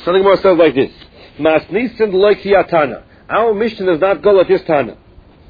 So the Gemara says like this: Masnisin loy kiyatana. Our mission does not go like this Tana.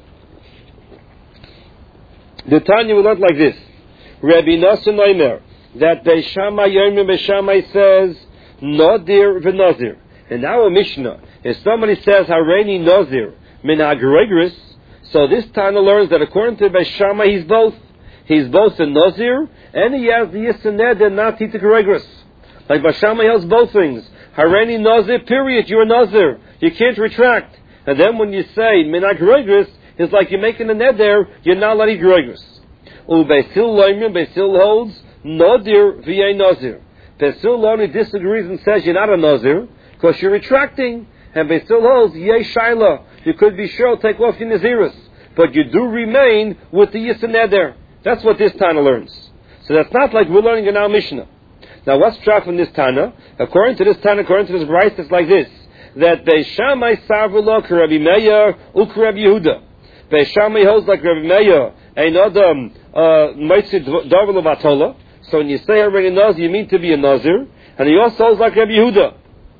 The Tanya we learned like this: Rabbi Nosson Omer, that Beishamai Yomim Beishamai says Nodir v'Nozir. In our Mishnah, if somebody says Hareini Nozir min ha'gregris, so this Tana learns that according to Beishamai he's both. He's both a Nozir and he has the Yisaned and not Tita Gregris. Like Beishamai has both things. Hareini Nozir, period. You're a Nozir. You can't retract. And then when you say min ha'gregris, it's like you're making a neder, you're not allowed to eat gregris. Beisil loimim, Beisil holds Nodir v'yei Nozir. Beisil only disagrees and says you're not a Nozir because you're retracting. And Beisil holds yei shaila. You could be sure to take off your Naziris, but you do remain with the Yisa Neder. That's what this Tana learns. So that's not like we're learning in our Mishnah. Now what's true from this Tana? According to this Tana, according to this Bryce, it's like this: that Beishamai Savula Rabbi Meir Rabbi Yehuda. Beishamai holds like Rabbi Meir, another Moitzi Davar Batola. So when you say already Nazir, you mean to be a Nazir, and he also holds like Rabbi Yehuda.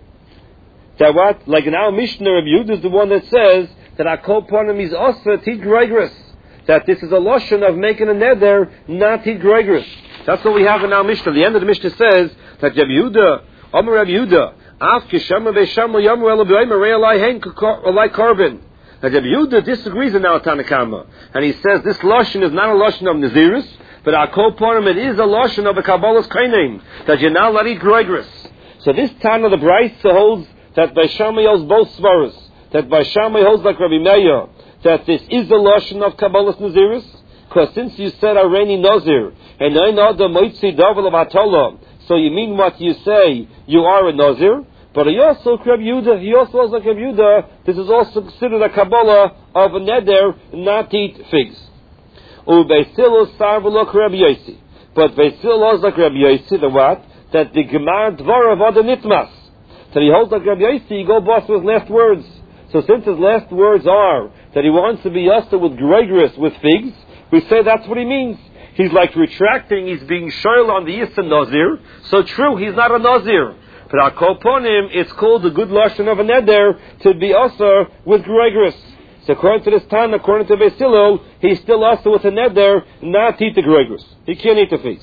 That what? Like in our Mishnah, Rabbi Yehuda is the one that says that Akol Ponim is also Tit Gregris. That this is a lotion of making a neder, not Tit Gregris. That's what we have in our Mishnah. The end of the Mishnah says that Rabbi Yehuda, Omer Rabbi Yehuda, Af Kishama Beishamai Yomer Ela B'Omer Re'alai Hein Olai Korban. Now Rabbi Yehuda disagrees in our Tanakama, and he says this lotion is not a lotion of Naziris, but Akol Ponim it is a lotion of a Kabbalah's Kainem, that you're not allowed to eat Gregris. So this Tana, the Braisa holds that Beishamai holds both svaras, that Beishamai holds like Rabbi Meir, that this is a lotion of Kabbalah's Naziris, because since you said Hareini Nazir, and I know the Moitzi Davar Batola, so you mean what you say, you are a Nazir. But he also Rabbi Yehuda, he also holds like Rabbi Yehuda, this is also considered a Kabbalah of a neder, not to eat figs. Beisil sarvulok Rabbi Yosi. But Beisil holds like Rabbi Yosi, the what? That the Gemar Dvar of Ada Nitmas. That he holds like Rabbi Yosi, he go boss with his last words. So since his last words are that he wants to be yasta with Gregris, with figs, we say that's what he means. He's like retracting, he's being shoyl on the Yisa Nazir. So true, he's not a Nazir. But Akol Ponim, it's called the good lashon of a neder to be also with Gregris. So according to this Tana, according to Beisilo, he's still also with a neder, not eat the Gregris. He can't eat the figs.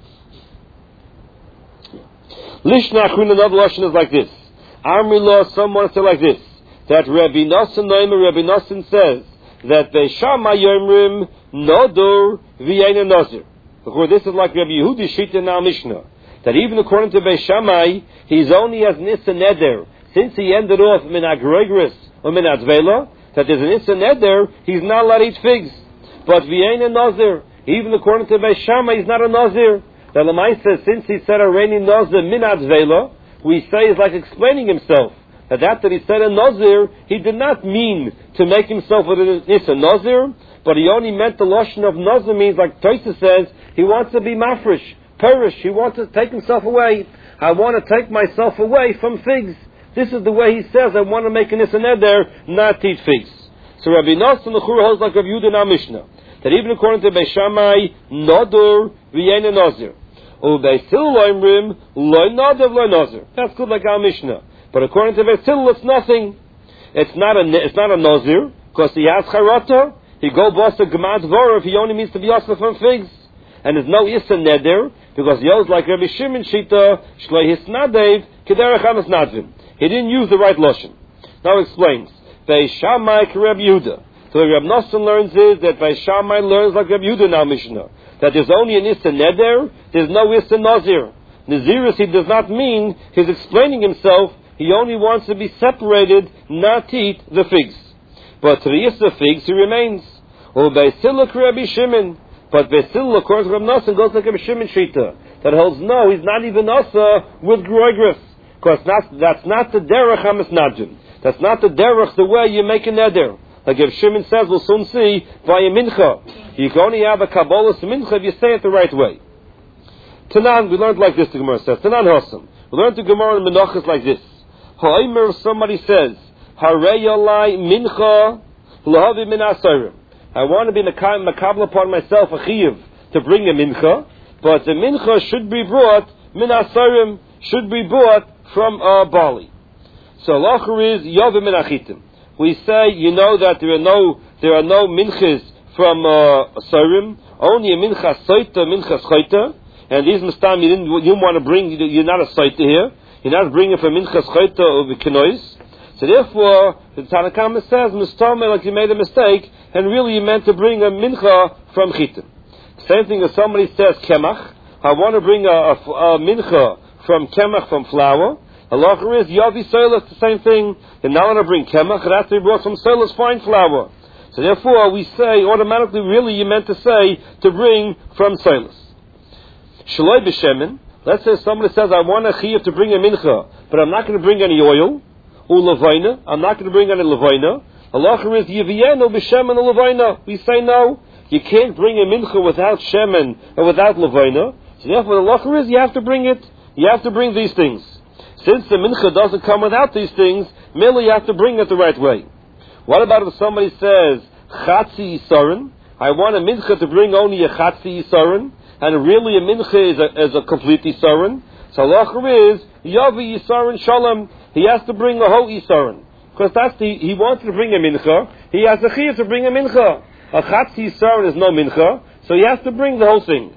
Lishna Achun, another lashon is like this. Amrila, someone said like this, that Rabbi Nosson says that Beishamai Yomrim Nodur v'yein Nazir. This is like Rabbi Yehudi Shita in our Mishnah. That even according to Beishamai, he's only as Nissa Neder. Since he ended off Min HaGregris or Min HaDvela, that there's a Nissa Neder, he's not allowed to eat figs. But V'yein Nazir, even according to Beishamai, he's not a Nazir. The Lamai says, since he said Hareini Nazir Min HaDvela, we say he's like explaining himself. That he said a Nazir, he did not mean to make himself a Nissa Nazir, but he only meant the Lashon of Nazir means, like Tosa says, he wants to be mafresh. Perish, he wants to take himself away. I want to take myself away from figs. This is the way he says, I want to make an Neder, not eat figs. So Rabbi Nosson L'chura holds like Rabbi Yehuda in our Mishnah, that even according to Beishamai, Nodur v'yein Nazir. Beisil loimrim, loy Nodur loy Nazir. That's good like our Mishnah. But according to Beisil, it's nothing. It's not a Nazir, because he has Charata. He go boss a Gemad Dvorov, he only means to be also from figs. And there's no Issa Neder, because he holds like Rabbi Shimon Shita, Shloi Hisnadev, Kederech Amas Nadvim. He didn't use the right Lashon. Now he explains, Beishamai Rabbi Yehuda. So what Rabbi Nosson learns is that Beishamai learns like Rabbi Yehuda in our Mishnah, that there's only an Issa Neder, there's no Issa Nazir. Naziris he does not mean, he's explaining himself, he only wants to be separated, not to eat the figs. But to the Issa figs he remains. Beisiluk Rabbi Shimon. But Beisil, according to Rabbi Nosson, goes like a Shimon Shita, that holds no, he's not even Asa with Groigris, because that's not the derech Hamas Najim. That's not the derech, the way you make a neder. Like if Shimon says, we'll soon see, via mincha. You can only have a Kabbalah mincha if you say it the right way. Tanan, we learned like this, the Gemara says. Tanan Hossam. We learned the Gemara in Menachos like this. Ha'omer, if somebody says, Harei Yalai mincha, lahavi min asayrim. I want to be makabel upon myself a chiyuv to bring a mincha, but the mincha should be brought min asarim, should be brought from Bali. So halacha is Yovim and Achitim. We say, that there are no minchas from Sarim, only a mincha soita, mincha schoita, and these mustam you didn't want to bring. You're not a soita here. You're not bringing from mincha schoita or kenois. So therefore, the Tanna Kama says mustam like you made a mistake, and really you meant to bring a mincha from chitim. Same thing as somebody says kemach. I want to bring a mincha from kemach, from flour. Halacha is yavi soilas, the same thing. And now I want to bring kemach, it has to be brought from soilas, fine flour. So therefore, we say automatically, really, you meant to say to bring from soilas. Shaloi b'shemen. Let's say somebody says, I want a chiyuv to bring a mincha, but I'm not going to bring any oil. Or levaina, I'm not going to bring any levaina. Halacha is yiviyenu b'shemen or levaina. We say no, you can't bring a mincha without shemen or without levaina. So therefore, the halacha is you have to bring it. You have to bring these things. Since the mincha doesn't come without these things, merely you have to bring it the right way. What about if somebody says, Chatzi Yisaron, I want a mincha to bring only a Chatzi Yisaron, and really a mincha is a complete Yisaron? So halacha is, Yavi Yisaron Shalom, he has to bring a whole Yisaron. Because he wanted to bring a mincha, he has a chiyuv to bring a mincha. A Chatzi Yisaron is no mincha, so he has to bring the whole thing.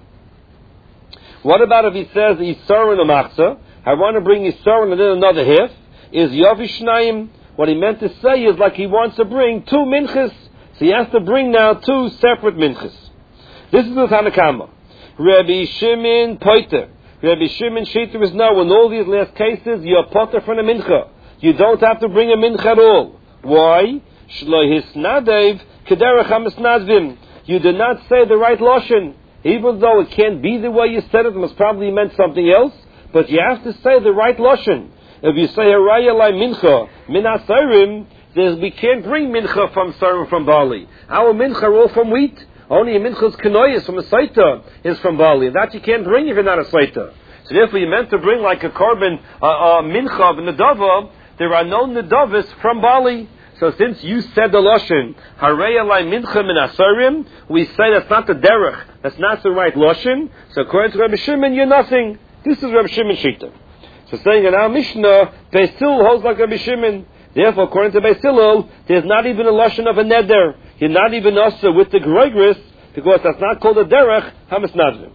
What about if he says Yisaron or Machzah, I want to bring Yisaron and then another half, is Yavi Shnayim. What he meant to say is like he wants to bring two minchas. So he has to bring now two separate minchas. This is the Tanna Kama. Rabbi Shimon Poiter. Rabbi Shimon Shita is now in all these last cases, you're potter from a mincha. You don't have to bring a mincha at all. Why? Shlo hisnadev kederach hamisnadvim. You did not say the right lashon. Even though it can't be the way you said it must probably meant something else, but you have to say the right lashon. If you say haraya lai mincha min asarim, we can't bring mincha from sarim from Bali. Our mincha are all from wheat. Only a mincha's kenoyis from a saita is from Bali. That you can't bring if you're not a saita. So therefore you meant to bring like a korban, mincha of nedava. There are no nedavas from Bali. So since you said the lashon haraya lai mincha min asarim, we say that's not the derech. That's not the right lashon. So according to Rabbi Shimon, you're nothing. This is Rabbi Shimon Shita. So saying in our Mishnah, Beis Hillel holds like Rabbi Shimon. Therefore, according to Beis Hillel, there's not even a lashon of a neder. You're not even also with the groigris, because that's not called a derech hamisnadvim.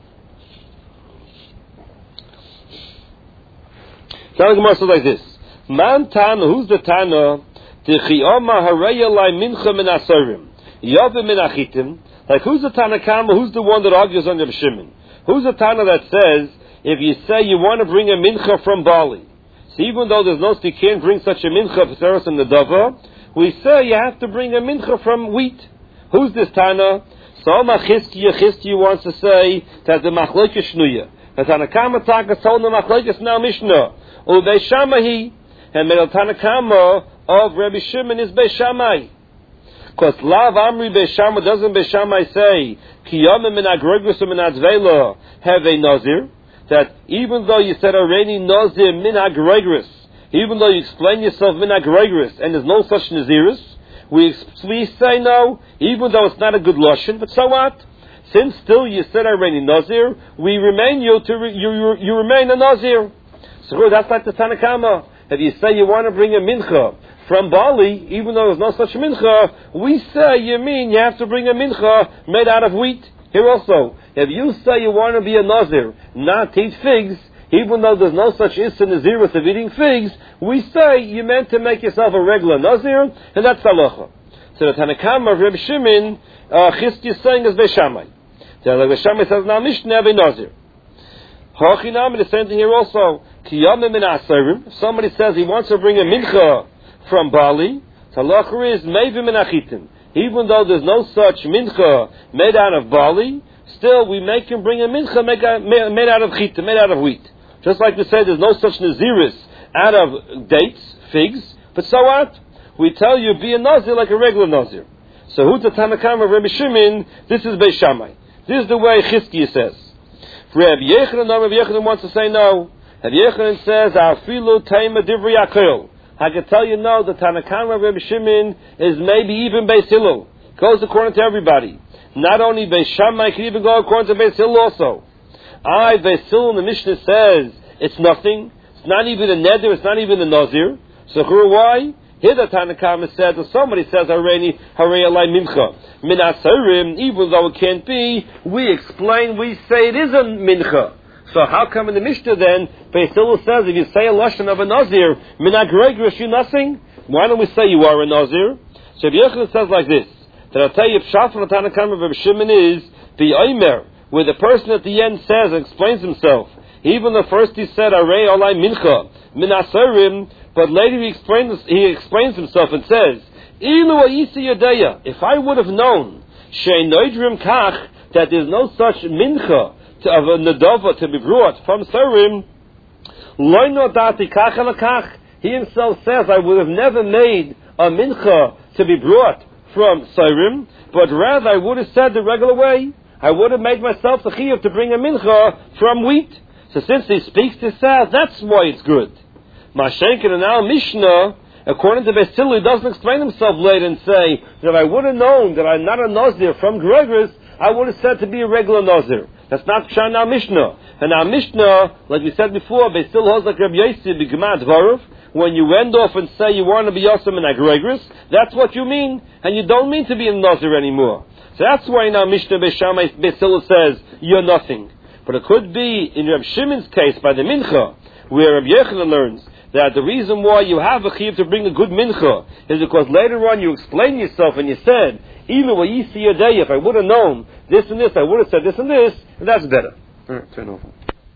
Now the Gemara says like this: Man Tana, who's the Tana? T'chiyama hareya lai mincha min asarim, yavim min achitim. Like who's the Tana Kama? Who's the one that argues on Rabbi Shimon? Who's the Tana that says if you say you want to bring a mincha from Bali, so even though there's no, you can't bring such a mincha for Seres and Nedava, we say you have to bring a mincha from wheat. Who's this Tana? So Chizkiya wants to say that the machlokes shnuya. The Tana Kama Taka told the machlokes now Mishnah. Ubei Shamahi, and the Tana Kama of Rabbi Shimon is Bei Shammai. Because Lav Amri Bei Shammai doesn't Bei Shammai say Kiyamim min agrogros min advela have a nazir. That even though you said already nazir min agrogros, even though you explain yourself min agrogros and there's no such naziris, we say no, even though it's not a good lashon. But so what? Since still you said already nazir, we remain you remain a nazir. So that's like the Tanna Kama. If you say you want to bring a mincha from Bali, even though there's no such mincha, we say you mean you have to bring a mincha made out of wheat. Here also, if you say you want to be a nazir, not to eat figs, even though there's no such issa nazirus of eating figs, we say you meant to make yourself a regular nazir, and that's halacha. So the Tanna Kama of Reb Shimon, Chizkiya is saying is Bei Shammai. So like Bei Shammai says now Mishnah be nazir. Hachinam, the same thing here also. Kiyamim min asarim. If somebody says he wants to bring a mincha from Bali, halacha is meivim min achitim. Even though there's no such mincha made out of Bali, still we make him bring a mincha made out of chitim, made out of wheat. Just like we said, there's no such naziris out of dates, figs. But so what? We tell you be a nazir like a regular nazir. So who's the Tanna Kama of Rabbi Shimon? This is Bei Shammai. This is the way Chizkiya says. Rabbi Yechanan wants to say no. Rabbi Yechanan says, "Afilu teima divrei akel." I can tell you no. The Tanna Kama of Rabbi Shimon is maybe even Beis Hillel. Goes according to everybody. Not only Beis Shammai, can even go according to Beis Hillel also. Beis Hillel in the Mishnah says it's nothing. It's not even a neder, it's not even a nazir. So why? Here the Tanakama said, if somebody says, Harei alai mincha, min asarim, even though it can't be, we explain, we say it is a mincha. So how come in the Mishnah then, Beis Hillel says, if you say a lashon of a nazir, min agregrish, you nothing? Why don't we say you are a nazir? So Rabbi Yochanan says like this, that I'll tell you, Pshat from the Tanakama of Rabbi Shimon is, the Omer, where the person at the end says and explains himself, even the first he said, Harei alai mincha, min asarim, but later he explains himself and says, Ilu ayisi yadeya, if I would have known, she'noidrim kach, that there's no such mincha of a nadova to be brought from sarim, lo nodati kach alakach, he himself says, I would have never made a mincha to be brought from sarim, but rather I would have said the regular way. I would have made myself the chiyuv to bring a mincha from wheat. So since he speaks to Saz, that's why it's good. Mashenkin and now Mishnah, according to Beis Hillel, he doesn't explain himself later and say that if I would have known that I'm not a Nazir from Gregorus, I would have said to be a regular Nazir. That's not Pshat our Mishnah. And our Mishnah, like we said before, Beis Hillel holds like Rabbi Yossi b'Gemad Dvarav. When you end off and say you want to be Yosem and Agregorus, that's what you mean, and you don't mean to be a Nazir anymore. So that's why in our Mishnah Beis Hillel says you're nothing. But it could be in Reb Shimon's case by the mincha, where Reb Yochanan learns that the reason why you have a chiyuv to bring a good mincha is because later on you explain yourself and you said, even when you see your day, if I would have known this and this, I would have said this and this, and that's better. All right, turn over.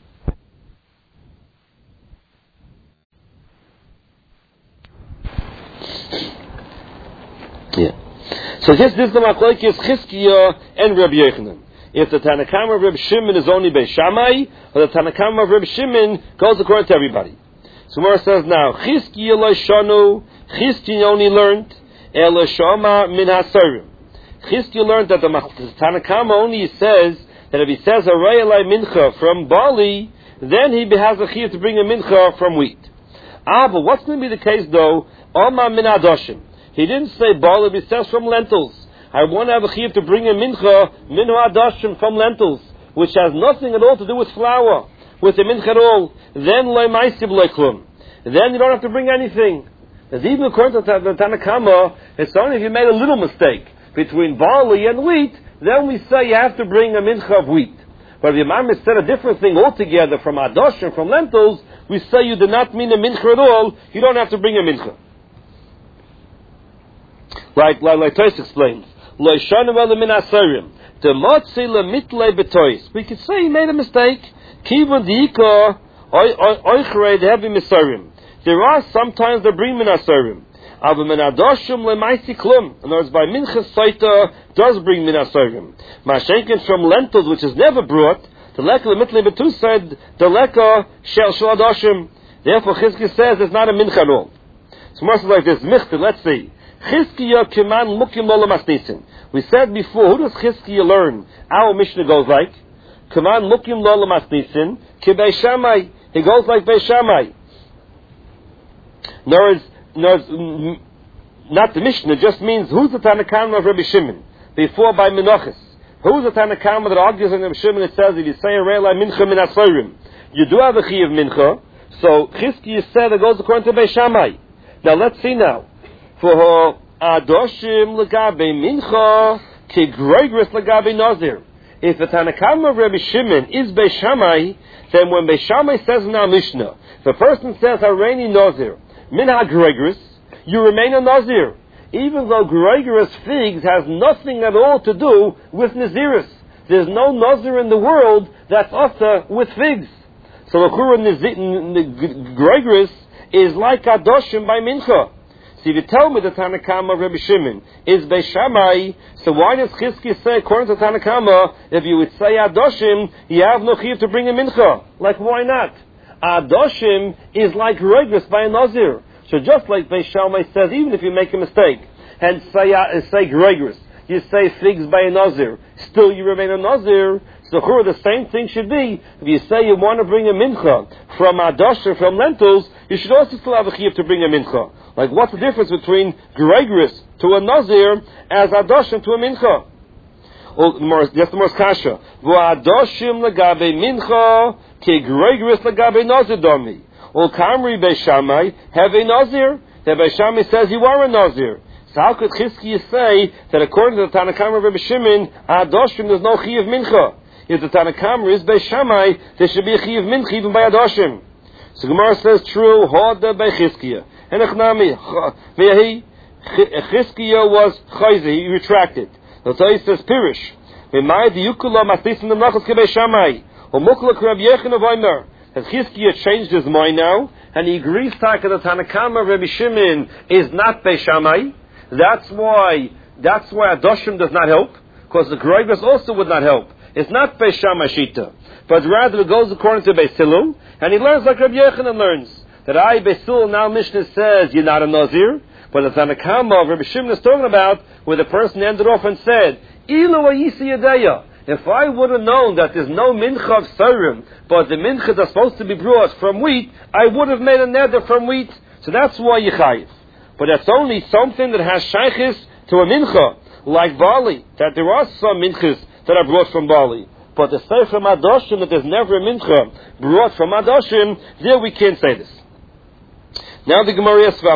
Yeah. So this is the machlokes Chizkiah and Reb Yochanan. If the Tanakama of Reb Shimon is only Beis Shammai, or the Tanakama of Reb Shimon goes according to everybody. So Gemara says now, Chizkiah lo shanu, Chizkiah only learned, Ela shama min hasarim. Chizkiah learned that the Tanakama only says that if he says Harei alai mincha from barley, then he has a chiyuv to bring a mincha from wheat. But what's going to be the case though? Oma min adoshim. He didn't say barley, he says from lentils. I want to have a chiyuv to bring a mincha, minhu adashim, from lentils, which has nothing at all to do with flour, with the mincha at all. Then loy ma'asib loy klum. Then you don't have to bring anything. As even according to the Tanakama, it's only if you made a little mistake between barley and wheat, then we say you have to bring a mincha of wheat. But if your mom said a different thing altogether from adashim, from lentils, we say you did not mean a mincha at all, you don't have to bring a mincha. Like Tos explains. We could say he made a mistake. There are sometimes they bring minasarim. In other words, by minchas saita does bring minasarim. Mashenkin from lentils, which is never brought, the leka lemitlei betu said the leka shel adashim. Therefore, Chizkiah says it's not a mincha at all. So much like this. Michta, let's see. Chizkiah kiman mukim lo masnisin. We said before, who does Chizkiah learn? Our Mishnah goes like, kiman mukim lo masnisin ki Beis Shammai. He goes like Beis Shammai. Not the Mishnah, just means who's the Tanakama of Rabbi Shimon? Before by Menachos. Who's the Tanakama that argues in Rabbi Shimon? It says if you say a re'la mincha min asorim, you do have a chiyuv mincha. So Chizkiah said it goes according to Beis Shammai. Now let's see now. For adoshim legabe mincha ki gregris legabe nazir. If the Tanakama of Rabbi Shimon is Beis Shammai, then when Beis Shammai says in our Mishnah, if a person says Hareini nazir min ha-gregris, you remain a nazir, even though gregris figs has nothing at all to do with naziris. There's no nazir in the world that's also with figs. So the gregris is like adoshim by mincha. So if you tell me the Tanakama of Rabbi Shimon is Beis Shammai, so why does Chizkiah say, according to Tanakama, if you would say Adoshim, you have no chiyuv to bring a mincha? Like, why not? Adoshim is like regris by a Nazir. So just like Beis Shammai says, even if you make a mistake, and say regris, you say figs by a Nazir, still you remain a Nazir. So the same thing should be, if you say you want to bring a mincha from Adoshim, from lentils, you should also still have a chiyuv to bring a mincha. Like, what's the difference between Gregris to a Nazir as Adoshim to a Mincha? Just the more kasha. V'adoshim legabe Mincha ki Gregris legabe Nazir domi. Ul Kamri Beishamai have a Nazir. The Beishamai says you are a Nazir. So how could Chizkiya say that according to the Tanakama of Rabbi Shimon, Adoshim there's no Chiyav Mincha? If the Tanakama is Beishamai, there should be a Chiyav Mincha even by Adoshim. So Gemara says true, Hoda by Chizkiya. And Echnami, Chizkiya was Chayze, he retracted. The Torah says Pirish. V'mai diyukula maslisim demlachos kebeishamai. Umukla Rabbi Yechon of Omer. That Chizkiya changed his mind now, and he agrees that the Tanakama of Rabbi Shimon is not Beishamai. That's why Adoshim does not help, because the Groivus also would not help. It's not Beishamai Shita, but rather it goes according to Beis Hillel, and he learns like Rabbi Yechanan learns. That Beis Hillel now Mishnah says you're not a Nazir, but the Tanakama of Rabbi Shimon is talking about where the person ended off and said, Ilu ayisi yadeya. If I would have known that there's no mincha of sarim, but the mincha that's supposed to be brought from wheat, I would have made a neder from wheat. So that's why you chayiv. But that's only something that has shaykhis to a mincha, like barley, that there are some minchas that are brought from barley. But the say from Adoshim that there's never a mincha brought from Adoshim, there we can't say this. Now the Gemara asks,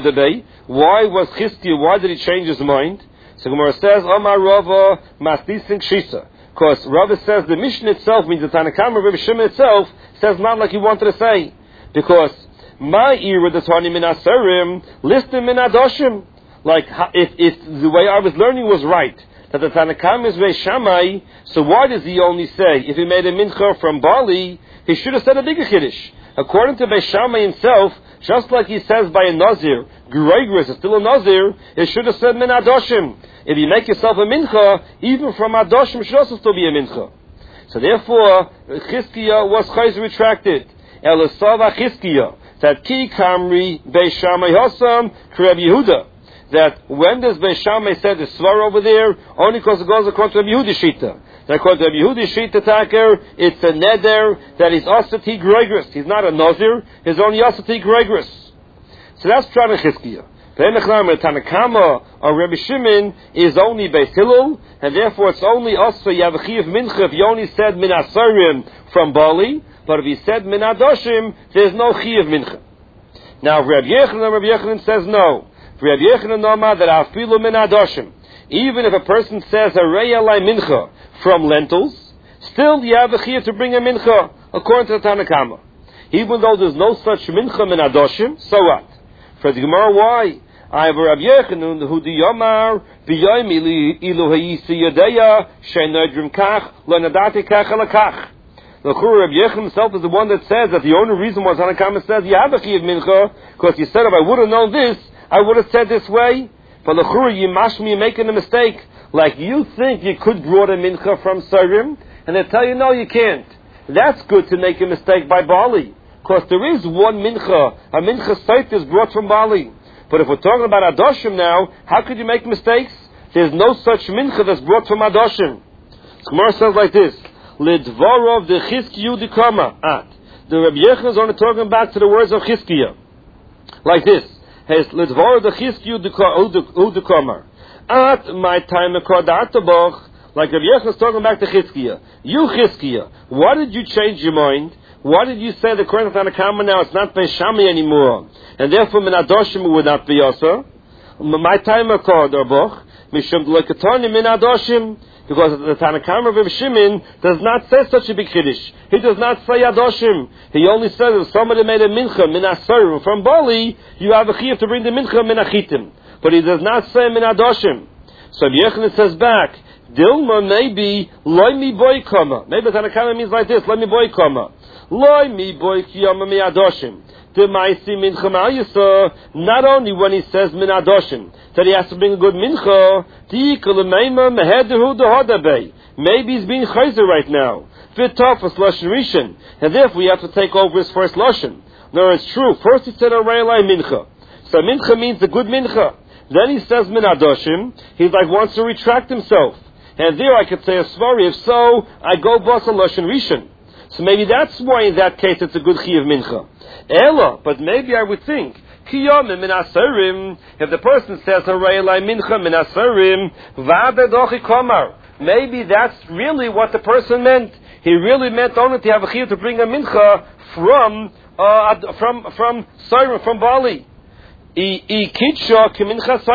why was Chizkiya, why did he change his mind? So Gemara says, Omar Rava Mastising Shisa. Because Rava says the Mishnah itself means the Tanakama of Rabbi Shimon itself says not like he wanted to say. Because my ear the Tani min Asarim, listen min Adoshim. Like if the way I was learning was right, that the Tanakama is Beishamai, so why does he only say if he made a mincha from barley, he should have said a bigger Kiddush. According to Beishamai himself, just like he says by a Nazir, Gregorus is still a Nazir, it should have said min Adoshim. If you make yourself a mincha, even from Adoshim should also still be a mincha. So therefore, Chizkiya was chayz retracted. Elisava Chizkiya, that ki kamri Beishamai hosam Reb Yehuda. That when does Beishamai said the svar over there? Only because it goes according to Reb Yehuda Shita. That according to Reb Yehuda Shita Taker, it's a neder that is asati Gregorus. He's not a Nazir, he's only asati Gregorus. So that's Pshat Chizkiya. The Tanakama or Rabbi Shimon is only Beis Hillel, and therefore it's only also you have a Chiyav Mincha if you only said Min Asarim from barley, but if you said Min Adoshim, there's no Chiyav Mincha. Now Rabbi Yechanan says no. Rabbi Yechanan Noma that Afilu Min Adoshim. Even if a person says a Reyalai Mincha from lentils, still you have a Chiyav to bring a Mincha according to the Tanakama. Even though there's no such Mincha Min Adoshim, so what? For the Gemara, why? I have a Rabbi Yechanun who the Yomar b'yoyim ilu hayisi yadeya she'nodrim kach le'nadati kach alakach. The Rabbi Yechanun himself is the one that says that the only reason why Tanakama says you have a chiyav mincha because he said if I would have known this, I would have said this way. But the you mashmi, you're making a mistake. Like you think you could brought a mincha from Sarim, and they tell you no, you can't. That's good to make a mistake by barley, because there is one mincha, a mincha seit is brought from barley. But if we're talking about Adoshim now, how could you make mistakes? There's no such mincha that's brought from Adoshim. Gemara says like this: Lidvarov the Chizkiyu dikama at. The Rabbi Yechon is only talking back to the words of Chizkiya, like this: Has Lidvarov the Chizkiyu dikama at my time akodataboch. Like Rabbi Yechon is talking back to Chizkiya. You Chizkiya, why did you change your mind? Why did you say the Kohen Tanakama now it's not Beishamai anymore, and therefore Min Adoshim would not be also? My time called Arboch Mishum Lekatoni Min Adoshim, because the Tanakama of Reb Shimon does not say such a big Kiddush. He does not say Adoshim. He only says if somebody made a mincha Min Asarim from barley, you have a chiyuv to bring the mincha Min Achitim. But he does not say Min Adoshim. So Yechon says back, Dilma maybe loy mi boy kama. Maybe the Tanakama means like this: loy mi boy kama. Loy mi boy kiyama mi adoshim. The ma'isi mincha ma'ayisa. Not only when he says min adoshim that he has to bring a good mincha. Di'ikalameima mehedehu dehadabei. Maybe he's being chayzer right now. V'tafas lashon rishon, and therefore we have to take over his first lashon. No, it's true. First he said a reilai mincha. So mincha means the good mincha. Then he says min adoshim. He's like wants to retract himself. And there I could say a svari. If so, I go bas a lashon rishon. So maybe that's why in that case it's a good chiyav mincha. Ella, but maybe I would think kiyomim min asarim. If the person says harayelai mincha min asarim vadedochi komar, maybe that's really what the person meant. He really meant only to have a chiyav to bring a mincha from from Bali. I Kitsha Kimincha